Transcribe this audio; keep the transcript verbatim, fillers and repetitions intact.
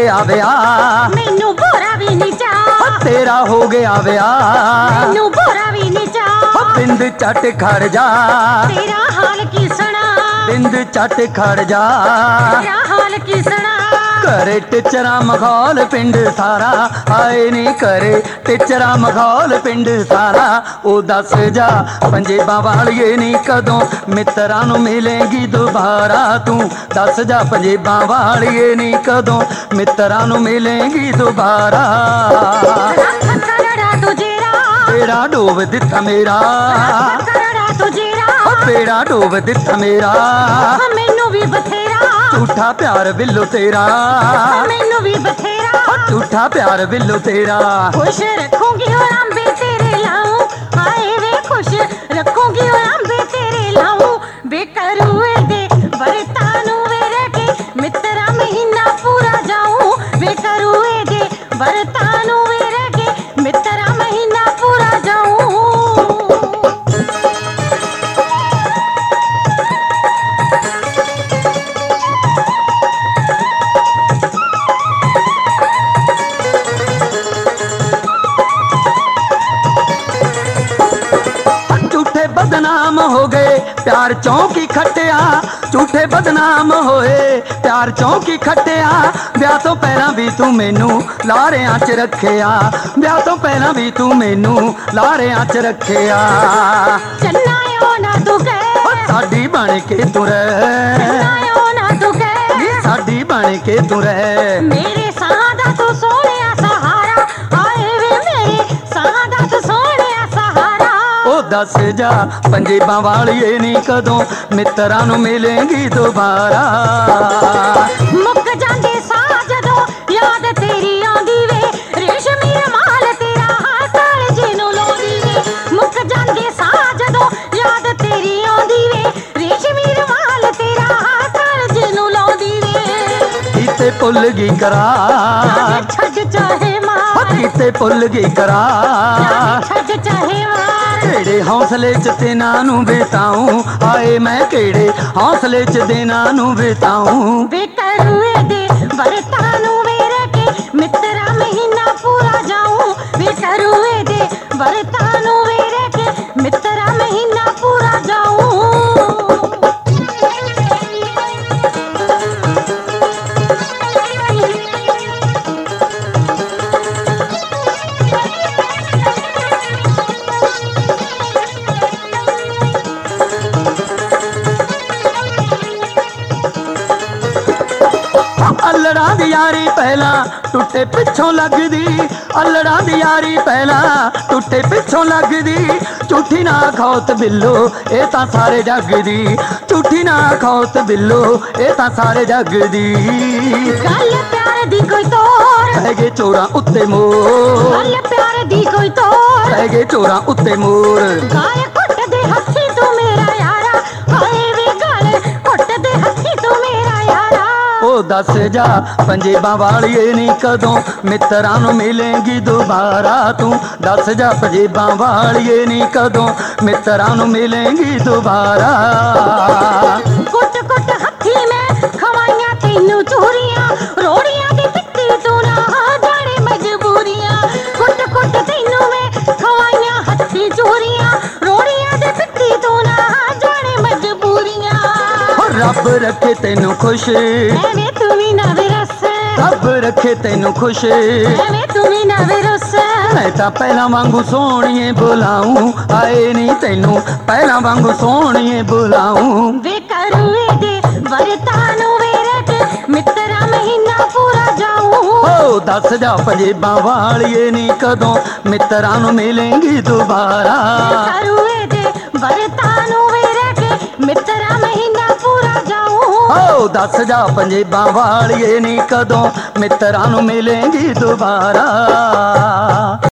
ਗਿਆ ਵਿਆਹ, ਮੈਨੂੰ ਭੋਰਾ ਵੀ ਨੀ ਚਾਹ, ਤੇਰਾ ਹੋ ਗਿਆ ਵਿਆਹ, ਮੈਨੂੰ ਭੋਰਾ ਵੀ ਨੀ ਚਾਹ, ਬਿੰਦ ਝਟ ਖੜ ਜਾ, ਤੇਰਾ ਹਾਲ ਕੀ ਸੁਣਾ, ਬਿੰਦ ਝਟ ਖੜ ਜਾ, ਤੇਰਾ ਹਾਲ ਕੀ ਸੁਣਾ, ਘਰੇ ਟਿਚਰਾ ਮਖੌਲ ਪਿੰਡ ਸਾਰਾ, ਆਏ ਨੀ ਘਰੇ ਟਿਚਰਾ ਮਖੌਲ ਪਿੰਡ ਸਾਰਾ। ਉਹ ਦੱਸ ਜਾ ਪੰਜੇਬਾਂ ਵਾਲੀਏ ਨੀ ਕਦੋਂ ਮਿੱਤਰਾਂ ਨੂੰ ਮਿਲੇਗੀ ਦੁਬਾਰਾ, ਤੂੰ ਦੱਸ ਜਾ ਪੰਜੇਬਾਂ ਵਾਲੀਏ ਨੀ ਕਦੋਂ ਮਿੱਤਰਾਂ ਨੂੰ ਮਿਲੇਗੀ ਦੁਬਾਰਾ। ਰੱਖ ਕਰੜਾ ਤੁਜੇਰਾ, ਬੇੜਾ ਡੋਬ ਦਿੱਤਾ ਮੇਰਾ, ਰੱਖ ਕਰੜਾ ਤੁਜੇਰਾ, ਬੇੜਾ ਡੋਬ ਦਿੱਤਾ ਮੇਰਾ, ਮੈਨੂੰ ਵੀ ਬਥੇਰਾ, ਝੂਠਾ ਪਿਆਰ ਬਿੱਲੋ ਤੇਰਾ, ਮੈਨੂੰ ਵੀ ਬਥੇਰਾ, ਝੂਠਾ ਪਿਆਰ ਬਿੱਲੋ ਤੇਰਾ। ਖੁਸ਼ ਰੱਖੂਗੀ ਉਹ ਅੰਬੇ ਤੇਰੇ ਲਾਉ, ਹਾਏ ਵੇ ਖੁਸ਼ ਰੱਖੂਗੀ ਉਹ ਅੰਬੇ ਤੇਰੇ ਲਾਉ, ਬੇਕਰੂਏ ਦੇ ਵਰਤਾਂ ਨੂੰ ਵੇਰ ਕੇ ਮਿੱਤਰਾ ਮਹੀਨਾ ਪੂਰਾ ਜਾਉ, ਬੇਕਰੂਏ ਦੇ ਵਰਤਾਂ ਨੂੰ ਵੇਰ ਕੇ ਮਿੱਤਰਾ ਮਹੀਨਾ ਪੂਰਾ ਜਾਉ। बदनाम हो गए प्यार चौकी खटिया, झूठे बदनाम होए प्यार चौकी खटिया, ब्याह तो पहला भी तू मैनू लारियां च रखिया, ब्याह तो पहला भी तू मैनू लारियां च रखिया। चन्नायो ना तू कह साडी बन के तू रह, चन्नायो ना तू कह साडी बन के तू रह, मेरे सादा तू सोहणिया सहारा, आए वे मेरे सादा तू सोहणिया सहारा। दस जा पंजेबां वालीए नी कदों मित्तरां नूं मिलेंगी दोबारा, मुक जांदे साह जदों याद तेरी आंदी वे, रेशमी रमाल तेरा हाथ कालजे नूं लाउंदी वे, मुक जांदे साह जदों याद तेरी आंदी वे, रेशमी रमाल तेरा हाथ कालजे नूं लाउंदी वे, कीते भुल गई करार छड्ड चाहे मार, कीते भुल गई करार छड्ड चाहे मार, केड़े हौसले च तेना नूं बिताऊं, आए मैं केड़े हौसले च देना नूं बिताऊं, बेकरूए दे वरतां नूं वेर के मित्तरा महीना पूरा जाऊं, बेकरूए दे वरतां नूं वेर के मित्तरा महीना पूरा जाऊं। अल्लड़ां दी यारी पहला टुटे पिछों लगदी, अल्लड़ां दी यारी पहला टुटे पिछों लगदी, झूठी ना खौत बिल्लो ए तां सारे जग दी, झूठी ना खौत बिल्लो ए तां सारे जग दी। गल प्यार दी कोई तोर है गे चोरां उत्ते मोर, गल प्यार दी कोई तोर है गे चोरां उत्ते मोर, गाल घुट दे हथी तू मेरा यारा, हाए वे गाल घुट दे हथी तू मेरा यारा। ओ दस जा पंजेबां वालीए नी कदों मित्तरां नूं मिलेंगी दोबारा, तू दस जा पंजेबां वालीए नी कदों मित्तरां नूं मिलेंगी दोबारा। कुट कुट हथी में खवाइयां तैनू चूरियां, रोड़ियां दी पिट्टी तू ना जाने मजबूरियां, कुट कुट तैनू में खवाइयां हथी चूरियां, रोड़ियां दी पिट्टी तू ना जाने मजबूरियां। रब रखे तेनू खुश, एवें तू भी ना विरस, रब रखे तेनू खुश, एवें तू भी ना विरस, मैं तां पहलां वांगू सोहणीए बुलाऊं, आए नी तैनू पहलां वांगू सोहणीए बुलाऊं, बेकरूए दे वरतां नूं वेर के मित्तरा महीना पूरा जाऊं। ओ दस जा पंजेबां वालीए नी कदों मित्तरां नूं मिलेंगी दोबारा, बेकरूए दे वरतां नूं वेर के मित्तरा महीना पूरा जाऊं। ओ दस जा पंजेबां वालीए नी कदों मित्तरां नूं मिलेंगी दोबारा।